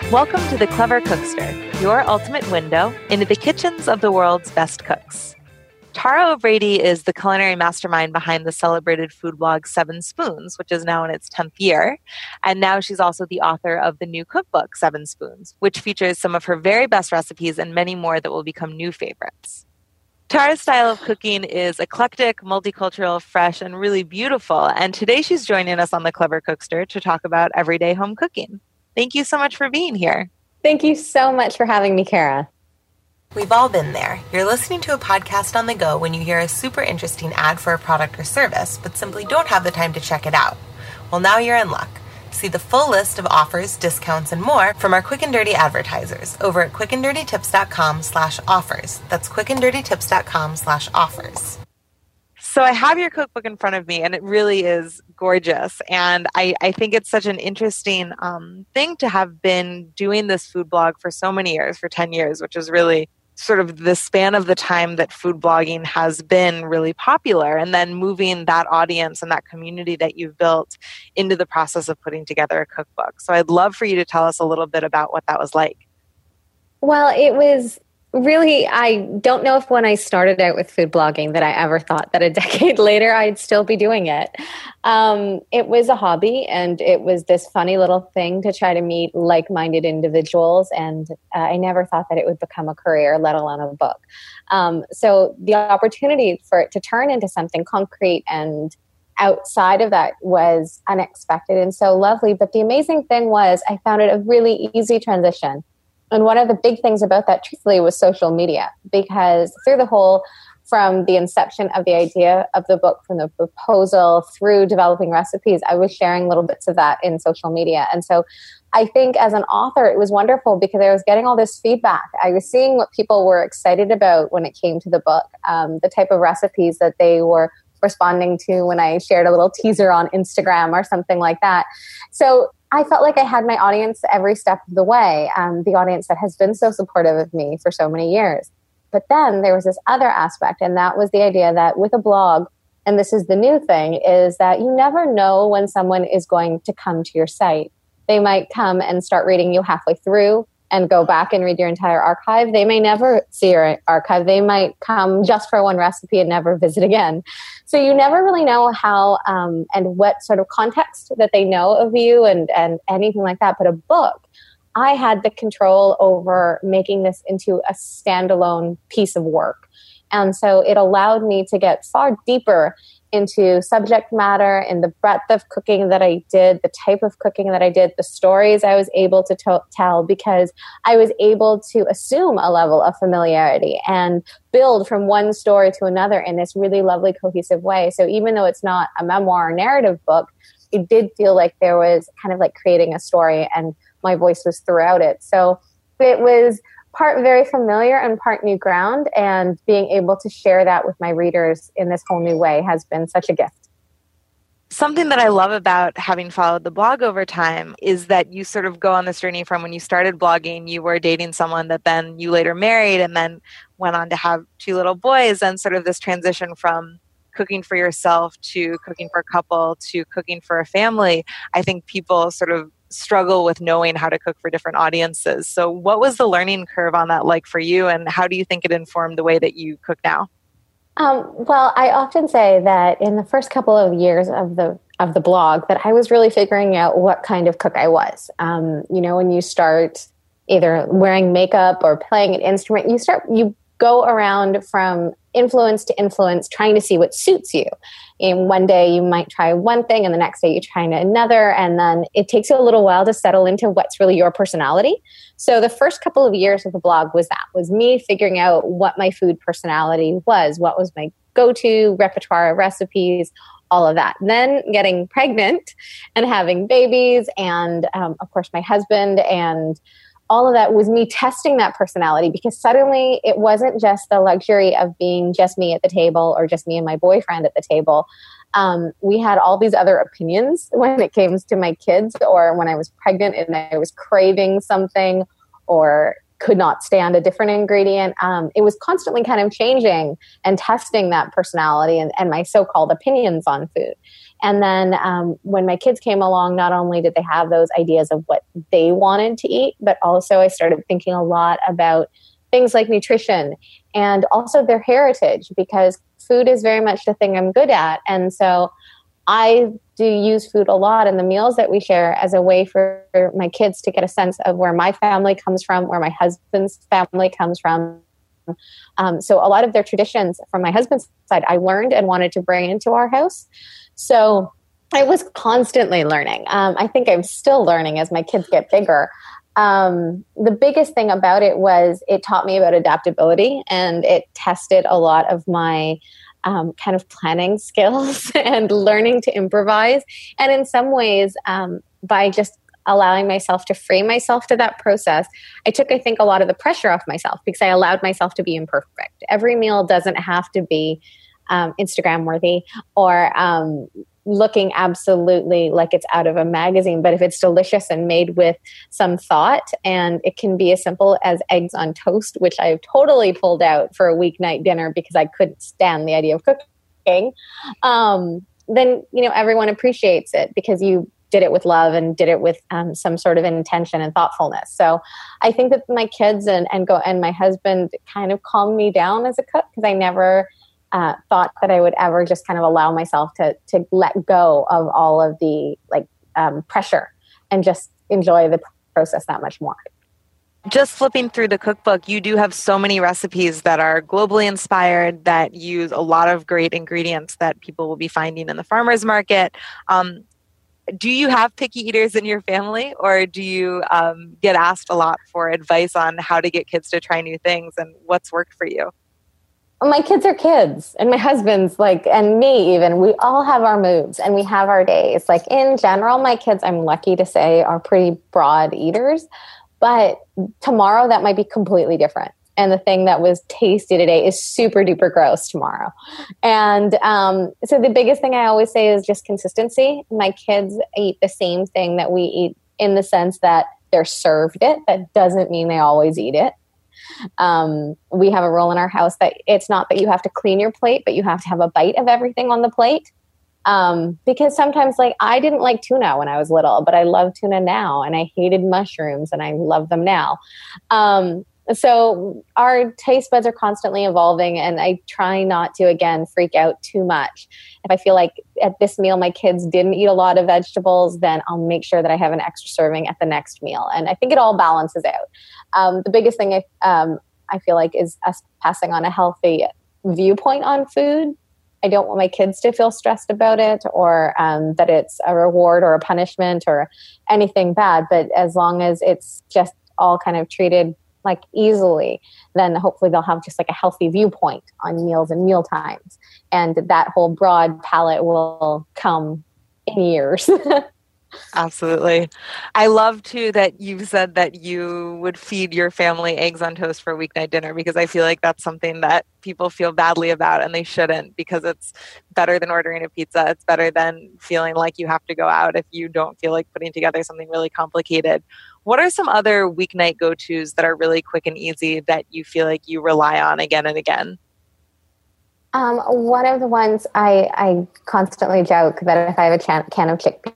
Welcome to the Clever Cookster, your ultimate window into the kitchens of the world's best cooks. Tara O'Brady is the culinary mastermind behind the celebrated food blog 7 Spoons, which is now in its 10th year. And now she's also the author of the new cookbook, 7 Spoons, which features some of her very best recipes and many more that will become new favorites. Tara's style of cooking is eclectic, multicultural, fresh, and really beautiful. And today she's joining us on the Clever Cookster to talk about everyday home cooking. Thank you so much for being here. Thank you so much for having me, Kara. We've all been there. You're listening to a podcast on the go when you hear a super interesting ad for a product or service, but simply don't have the time to check it out. Well, now you're in luck. See the full list of offers, discounts, and more from our quick and dirty advertisers over at quickanddirtytips.com/offers. That's quickanddirtytips.com/offers. So I have your cookbook in front of me, and it really is gorgeous. And I think it's such an interesting thing to have been doing this food blog for so many years, for 10 years, which is really sort of the span of the time that food blogging has been really popular, and then moving that audience and that community that you've built into the process of putting together a cookbook. So I'd love for you to tell us a little bit about what that was like. Well, it was really, I don't know if when I started out with food blogging that I ever thought that a decade later I'd still be doing it. It was a hobby, and it was this funny little thing to try to meet like-minded individuals, and I never thought that it would become a career, let alone a book. So the opportunity for it to turn into something concrete and outside of that was unexpected and so lovely. But the amazing thing was I found it a really easy transition. And one of the big things about that, truthfully, was social media, because from the inception of the idea of the book, from the proposal through developing recipes, I was sharing little bits of that in social media. And so I think as an author, it was wonderful because I was getting all this feedback. I was seeing what people were excited about when it came to the book, the type of recipes that they were responding to when I shared a little teaser on Instagram or something like that. So I felt like I had my audience every step of the way, the audience that has been so supportive of me for so many years. But then there was this other aspect, and that was the idea that with a blog, and this is the new thing, is that you never know when someone is going to come to your site. They might come and start reading you halfway through and go back and read your entire archive. They may never see your archive. They might come just for one recipe and never visit again. So you never really know how and what sort of context that they know of you and anything like that. But a book, I had the control over making this into a standalone piece of work. And so it allowed me to get far deeper into subject matter and the breadth of cooking that I did, the type of cooking that I did, the stories I was able to tell, because I was able to assume a level of familiarity and build from one story to another in this really lovely, cohesive way. So even though it's not a memoir or narrative book, it did feel like there was kind of like creating a story, and my voice was throughout it. So it was part very familiar and part new ground, and being able to share that with my readers in this whole new way has been such a gift. Something that I love about having followed the blog over time is that you sort of go on this journey from when you started blogging, you were dating someone that then you later married and then went on to have 2 little boys, and sort of this transition from cooking for yourself to cooking for a couple to cooking for a family. I think people sort of struggle with knowing how to cook for different audiences. So what was the learning curve on that like for you, and how do you think it informed the way that you cook now? Well, I often say that in the first couple of years of the blog that I was really figuring out what kind of cook I was. When you start either wearing makeup or playing an instrument, you go around from influence to influence, trying to see what suits you. And one day you might try one thing, and the next day you try another, and then it takes you a little while to settle into what's really your personality. So the first couple of years of the blog was me figuring out what my food personality was, what was my go-to repertoire of recipes, all of that. And then getting pregnant and having babies, and of course my husband, and all of that was me testing that personality, because suddenly it wasn't just the luxury of being just me at the table or just me and my boyfriend at the table. We had all these other opinions when it came to my kids, or when I was pregnant and I was craving something or could not stand a different ingredient. It was constantly kind of changing and testing that personality and my so-called opinions on food. And then when my kids came along, not only did they have those ideas of what they wanted to eat, but also I started thinking a lot about things like nutrition and also their heritage, because food is very much the thing I'm good at. And so I do use food a lot in the meals that we share as a way for my kids to get a sense of where my family comes from, where my husband's family comes from. So a lot of their traditions from my husband's side, I learned and wanted to bring into our house. So I was constantly learning. I think I'm still learning as my kids get bigger. The biggest thing about it was it taught me about adaptability, and it tested a lot of my kind of planning skills and learning to improvise. And in some ways, by just allowing myself to free myself to that process, I took, I think, a lot of the pressure off myself, because I allowed myself to be imperfect. Every meal doesn't have to be Instagram worthy or looking absolutely like it's out of a magazine. But if it's delicious and made with some thought, and it can be as simple as eggs on toast, which I've totally pulled out for a weeknight dinner because I couldn't stand the idea of cooking, then, everyone appreciates it because you did it with love and did it with some sort of intention and thoughtfulness. So I think that my kids and my husband kind of calmed me down as a cook, because I never thought that I would ever just kind of allow myself to let go of all of the pressure and just enjoy the process that much more. Just flipping through the cookbook, you do have so many recipes that are globally inspired, that use a lot of great ingredients that people will be finding in the farmer's market. Do you have picky eaters in your family, or do you get asked a lot for advice on how to get kids to try new things and what's worked for you? My kids are kids, and my husband's and me even, we all have our moods and we have our days. In general, my kids, I'm lucky to say, are pretty broad eaters, but tomorrow that might be completely different. And the thing that was tasty today is super duper gross tomorrow. And so the biggest thing I always say is just consistency. My kids eat the same thing that we eat, in the sense that they're served it. That doesn't mean they always eat it. We have a rule in our house that it's not that you have to clean your plate, but you have to have a bite of everything on the plate. Because sometimes I didn't like tuna when I was little, but I love tuna now, and I hated mushrooms and I love them now. So our taste buds are constantly evolving, and I try not to, again, freak out too much. If I feel like at this meal my kids didn't eat a lot of vegetables, then I'll make sure that I have an extra serving at the next meal. And I think it all balances out. The biggest thing I feel like is us passing on a healthy viewpoint on food. I don't want my kids to feel stressed about it, or that it's a reward or a punishment or anything bad. But as long as it's just all kind of treated easily, then hopefully they'll have just a healthy viewpoint on meals and meal times. And that whole broad palette will come in years. Absolutely. I love too that you said that you would feed your family eggs on toast for a weeknight dinner, because I feel like that's something that people feel badly about, and they shouldn't, because it's better than ordering a pizza. It's better than feeling like you have to go out if you don't feel like putting together something really complicated. What are some other weeknight go-tos that are really quick and easy that you feel like you rely on again and again? One of the ones I constantly joke that if I have a can of chickpeas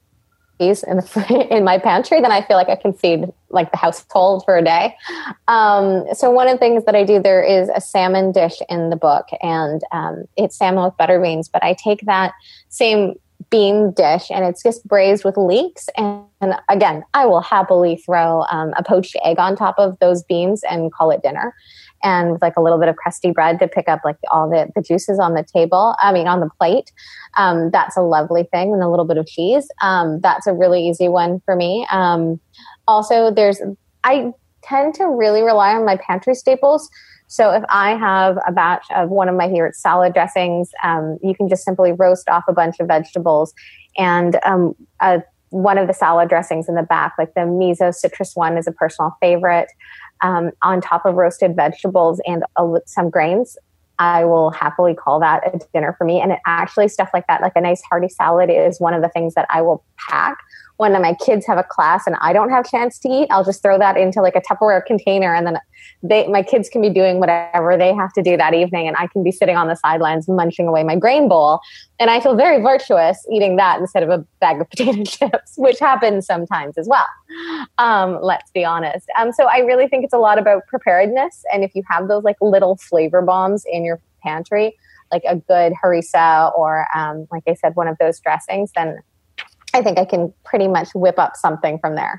in my pantry, then I feel like I can feed the household for a day. So one of the things that I do, there is a salmon dish in the book, and it's salmon with butter beans, but I take that same bean dish and it's just braised with leeks. And again, I will happily throw a poached egg on top of those beans and call it dinner. And with a little bit of crusty bread to pick up all the juices on the on the plate. That's a lovely thing. And a little bit of cheese. That's a really easy one for me. Also, I tend to really rely on my pantry staples. So if I have a batch of one of my favorite salad dressings, you can just simply roast off a bunch of vegetables, and one of the salad dressings in the back, the miso citrus one, is a personal favorite. On top of roasted vegetables and some grains, I will happily call that a dinner for me. And it actually, stuff like that, a nice hearty salad, is one of the things that I will pack when my kids have a class and I don't have a chance to eat, I'll just throw that into like a Tupperware container, and then my kids can be doing whatever they have to do that evening, and I can be sitting on the sidelines munching away my grain bowl. And I feel very virtuous eating that instead of a bag of potato chips, which happens sometimes as well. Let's be honest. So I really think it's a lot about preparedness. And if you have those like little flavor bombs in your pantry, like a good harissa or like I said, one of those dressings, then I think I can pretty much whip up something from there.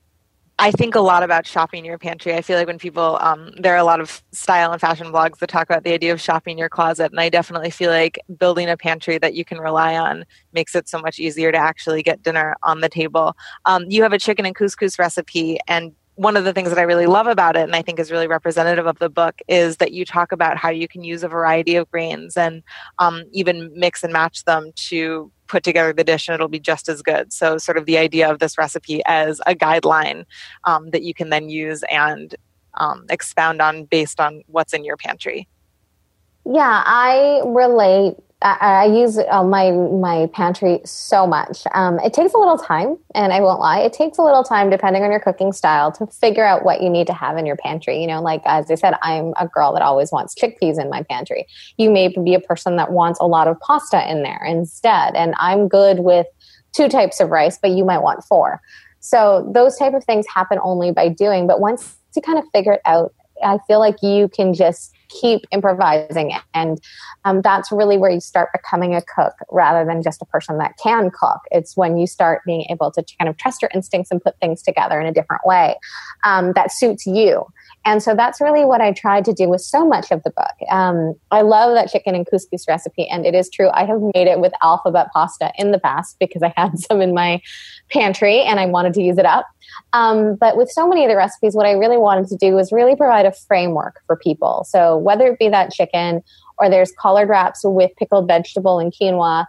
I think a lot about shopping your pantry. I feel like when people, there are a lot of style and fashion blogs that talk about the idea of shopping your closet. And I definitely feel like building a pantry that you can rely on makes it so much easier to actually get dinner on the table. You have a chicken and couscous recipe, and one of the things that I really love about it, and I think is really representative of the book, is that you talk about how you can use a variety of grains and even mix and match them to put together the dish and it'll be just as good. So sort of the idea of this recipe as a guideline that you can then use and expound on based on what's in your pantry. Yeah, I relate. I use my pantry so much. It takes a little time, and I won't lie, it takes a little time depending on your cooking style to figure out what you need to have in your pantry. You know, like as I said, I'm a girl that always wants chickpeas in my pantry. You may be a person that wants a lot of pasta in there instead, and I'm good with 2 types of rice, but you might want 4. So those type of things happen only by doing. But once you kind of figure it out, I feel like you can just keep improvising. And that's really where you start becoming a cook rather than just a person that can cook. It's when you start being able to kind of trust your instincts and put things together in a different way that suits you. And so that's really what I tried to do with so much of the book. I love that chicken and couscous recipe. And it is true, I have made it with alphabet pasta in the past because I had some in my pantry and I wanted to use it up. But with so many of the recipes, what I really wanted to do was really provide a framework for people. So whether it be that chicken, or there's collard wraps with pickled vegetable and quinoa,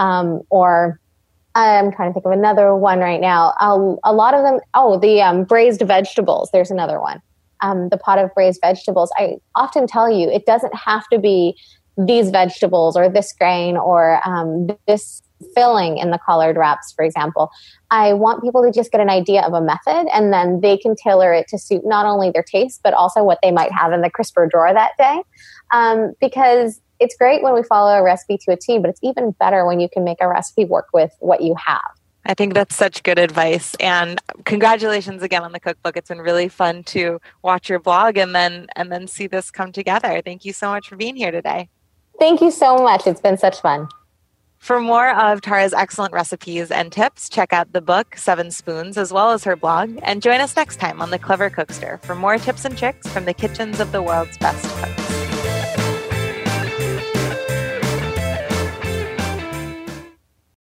or I'm trying to think of another one right now. A lot of them, the braised vegetables. There's another one. The pot of braised vegetables. I often tell you, it doesn't have to be these vegetables or this grain or this filling in the collard wraps, for example. I want people to just get an idea of a method, and then they can tailor it to suit not only their taste, but also what they might have in the crisper drawer that day. Because it's great when we follow a recipe to a T, but it's even better when you can make a recipe work with what you have. I think that's such good advice. And congratulations again on the cookbook. It's been really fun to watch your blog and then see this come together. Thank you so much for being here today. Thank you so much. It's been such fun. For more of Tara's excellent recipes and tips, check out the book, 7 Spoons, as well as her blog, and join us next time on The Clever Cookster for more tips and tricks from the kitchens of the world's best cooks.